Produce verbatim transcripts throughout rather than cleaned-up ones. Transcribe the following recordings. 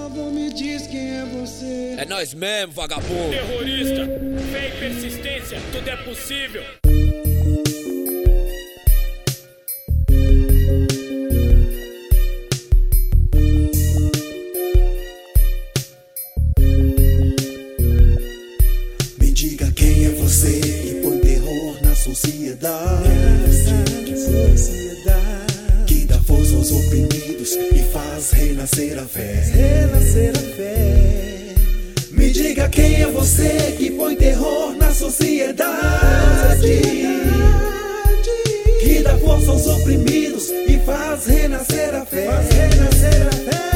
favor, me diz quem é você. É nós mesmo, vagabundo. Terrorista, fé e persistência, tudo é possível. Me diga quem é você que põe terror na sociedade, que dá força aos oprimidos e faz renascer a fé. Renascer a fé. Me diga quem é você que põe terror na sociedade, que dá força aos oprimidos e faz renascer a fé. Faz renascer a fé.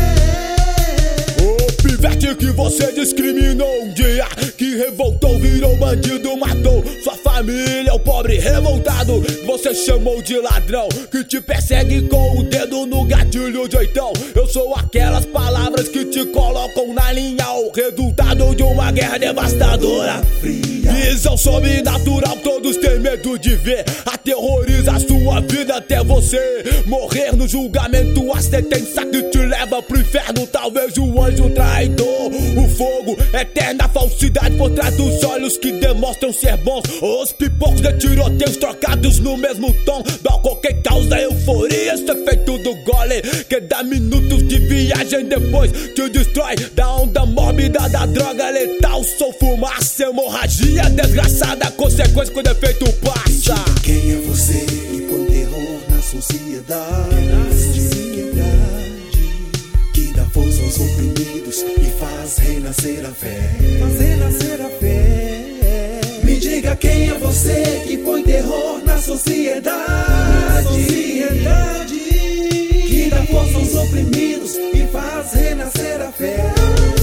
O pivete que você discriminou um dia, que revoltou, virou bandido, matou sua família, o pobre revoltado você chamou de ladrão, que te persegue com o dedo no gatilho de oitão. Eu sou aquelas palavras que te colocam na linha, o resultado de uma guerra devastadora. Visão sobrenatural, todos têm medo de ver, aterroriza a sua vida até você morrer no julgamento, a sentença que te leva pro inferno. Talvez o anjo traidor, o fogo, eterna falsidade por trás dos olhos que demonstram ser bons. Os pipocos de tiroteios trocados no mesmo tom, álcool que causa euforia, esse efeito do gole que dá minutos de viagem depois te destrói. Da onda mórbida da droga letal, sou fumaça, hemorragia desgraçada, consequência quando o efeito passa. Quem é você que põe terror na sociedade, na sociedade, que dá força aos oprimidos e faz renascer a fé. Faz renascer a fé. Me diga quem é você que põe terror na sociedade, sociedade, que dá força aos oprimidos e faz renascer a fé.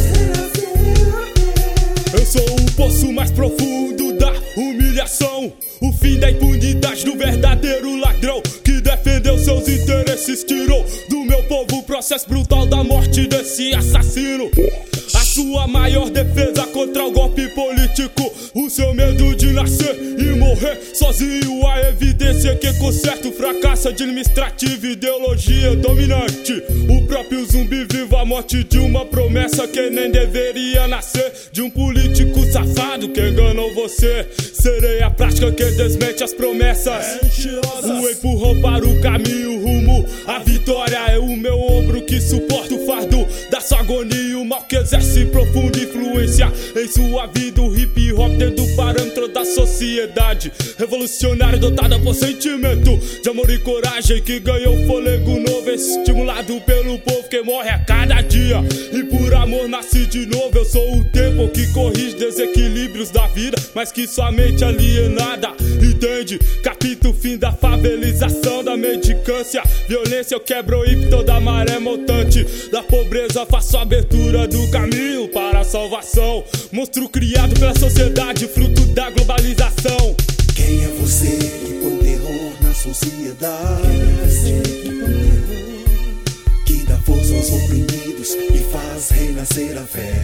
Eu sou o poço mais profundo da humilhação, o fim da impunidade do verdadeiro ladrão, que defendeu seus interesses, tirou do meu povo o processo brutal da morte desse assassino. A sua maior defesa contra o golpe político, o seu medo de nascer e morrer sozinho, a evidência que conserta o fracasso administrativo, ideologia dominante. O próprio zumbi vivo, a morte de uma promessa que nem deveria nascer, de um político safado que enganou você. Serei a prática que desmente as promessas, o empurrão para o caminho rumo à vitória. É o meu ombro que suporta o fardo da sua agonia, o mal que exerce profunda influência em sua vida. O hip hop dentro do parâmetro da sociedade, revolucionário dotado por sentimento de amor e coragem, que ganhou fôlego novo, estimulado pelo povo que morre a cada dia e por amor nasce de novo. Eu sou o tempo que corrige desequilíbrios da vida, mas que sua mente alienada entende. Capita o fim da favelização, da mendicância, violência. Eu quebro o hip toda maré montante da pobreza, faço a abertura do caminho para a salvação. Monstro criado pela sociedade, fruto da globalização. Quem é você que põe terror na sociedade? Quem é você que põe terror, que dá força aos oprimidos e faz renascer a fé?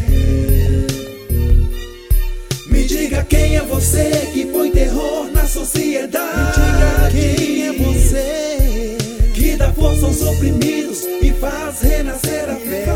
Me diga quem é você que põe terror na sociedade. Me diga quem é você que dá força aos oprimidos e faz renascer a fé.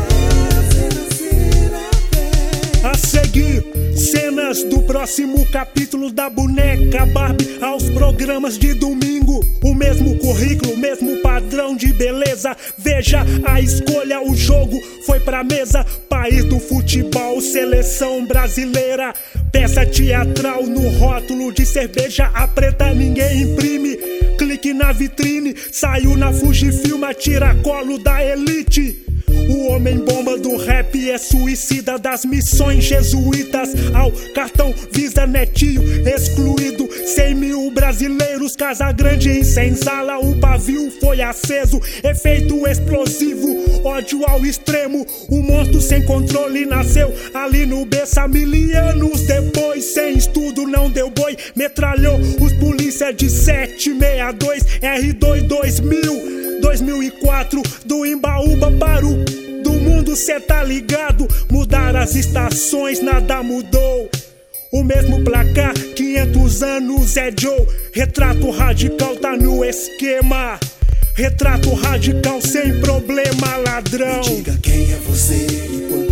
A seguir, cenas do próximo capítulo da boneca Barbie aos programas de domingo. O mesmo currículo, mesmo padrão de beleza. Veja a escolha, o jogo foi pra mesa. País do futebol, seleção brasileira. Peça teatral no rótulo de cerveja. A preta ninguém imprime. Clique na vitrine, saiu na Fujifilm, tira colo da elite. O homem-bomba do rap é suicida das missões jesuítas. Ao cartão Visa Netinho excluído. Cem mil brasileiros, Casa Grande em senzala. O pavio foi aceso, efeito explosivo, ódio ao extremo. O monstro sem controle nasceu ali no berço. Mil anos depois, sem estudo não deu boi. Metralhou os polícia de sete seis dois R dois dois mil. dois mil e quatro, do Imbaúba para o do mundo, cê tá ligado? Mudar as estações, nada mudou. O mesmo placar, quinhentos anos é Joe. Retrato radical tá no esquema. Retrato radical sem problema, ladrão. Me diga quem é você e por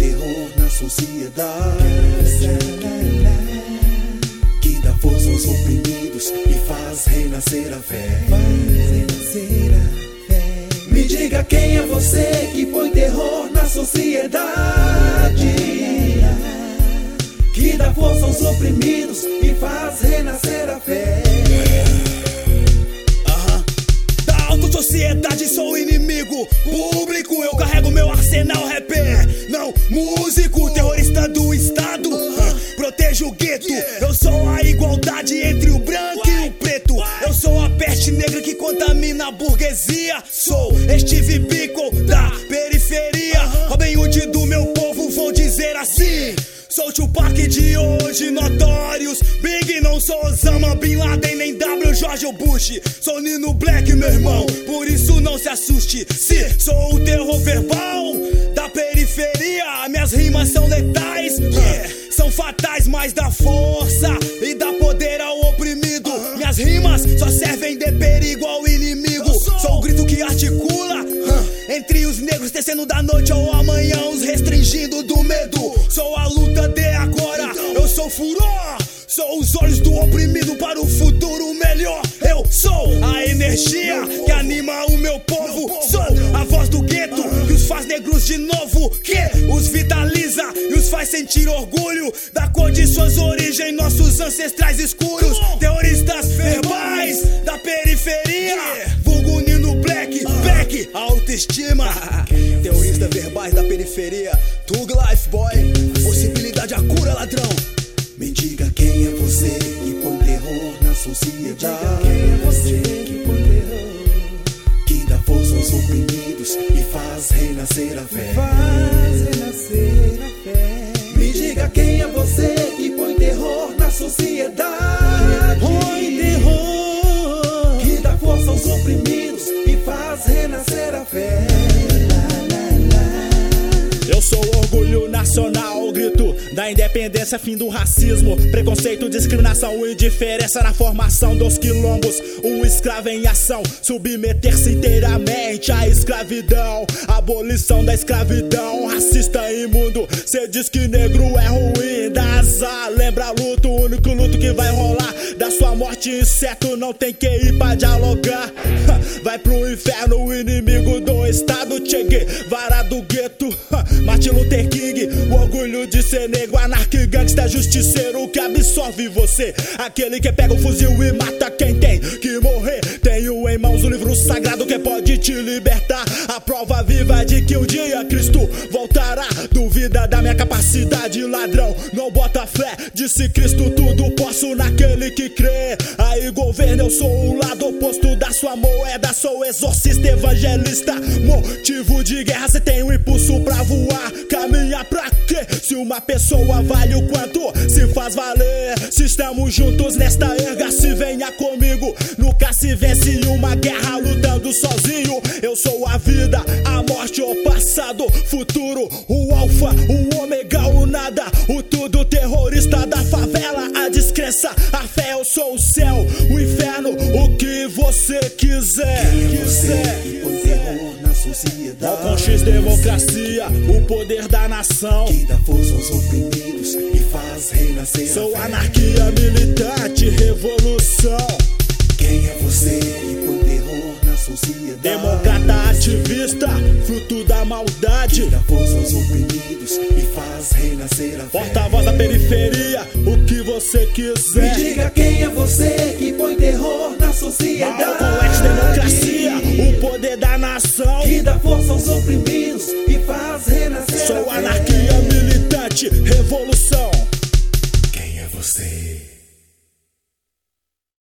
sociedade, que dá força aos oprimidos e faz renascer a fé. Me diga quem é você que põe terror na sociedade, que dá força aos oprimidos e faz renascer a fé. Sociedade, sou inimigo público. Eu carrego meu arsenal rapper, não músico. Terrorista do estado, protejo o gueto. Eu sou a igualdade entre o branco e o preto. Eu sou a peste negra que contamina a burguesia. Sou Steve Biko da periferia, Robin Hood do meu povo, vou dizer assim. Sou Tupac de hoje, notórios Big, não sou Osama Bin Laden, nem W. George Bush. Sou Nino Black, meu irmão, por isso não se assuste. Se sou o terror verbal da periferia, minhas rimas são letais, yeah, são fatais, mas dá força e dá poder ao oprimido. Minhas rimas só servem de perigo ao inimigo. Sou o grito que articula entre os negros, tecendo da noite ao amanhã, os restringindo do medo. Sou a luta de agora, eu sou furor. Sou os olhos do oprimido para o futuro melhor. Eu sou a energia que anima o meu povo. Sou a voz do gueto que os faz negros de novo, que os vitaliza e os faz sentir orgulho da cor de suas origens, nossos ancestrais escuros. Terroristas verbais da periferia, vulgo Nino Black, Black, autoestima. Terroristas verbais da periferia, Thug Life Boy, possibilidade a cura, ladrão. Me diga quem é você que põe terror na sociedade, quem é você que põe terror, que dá força aos oprimidos e faz renascer a fé. Faz renascer a fé. Me diga quem é você que põe terror na sociedade, põe terror, que dá força aos oprimidos e faz renascer a fé. Eu sou orgulho nacional, grito da independência, fim do racismo, preconceito, discriminação e indiferença na formação dos quilombos. Um escravo em ação, submeter-se inteiramente à escravidão, abolição da escravidão, racista imundo. Cê diz que negro é ruim, dá azar, lembra luto, o único luto que vai rolar. Da sua morte incerto, não tem que ir pra dialogar. Vai pro inferno o inimigo do estado, cheguei, vara do gueto, Martin Luther King, o orgulho de ser negro, anarque, gangsta, justiceiro que absorve você, aquele que pega o fuzil e mata quem tem que morrer. Tenho em mãos o livro sagrado que pode te libertar, a prova viva de que um dia Cristo voltará. Duvida da minha capacidade, ladrão, não bota fé, disse Cristo tudo posso naquele que crê. Aí governo, eu sou o lado oposto da sua moeda, sou exorcista, evangelista, motivo de guerra, cê tem um impulso pra voar. Caminha pra quê? Se uma pessoa vale o quanto se faz valer. Se estamos juntos nesta erga, se venha comigo. Nunca se vence em uma guerra lutando sozinho. Eu sou a vida, a morte, o passado, futuro, o alfa, o ômega, o nada, o tudo, terrorista da favela, a descrença, a fé. Eu sou o céu, o inferno, o que você quiser. Quem é você que põe terror na sociedade? Com X democracia, o poder da nação, que dá força aos oprimidos e faz renascer. Sou anarquia militante, revolução. Quem é você que põe terror na sociedade? Democrata ativista, fruto da maldade, que dá força aos oprimidos e faz renascer a fé. Porta-voz da periferia, o que você quiser. Me diga quem é você que põe terror na sociedade? Com X democracia, o poder da nação, que dá força aos oprimidos e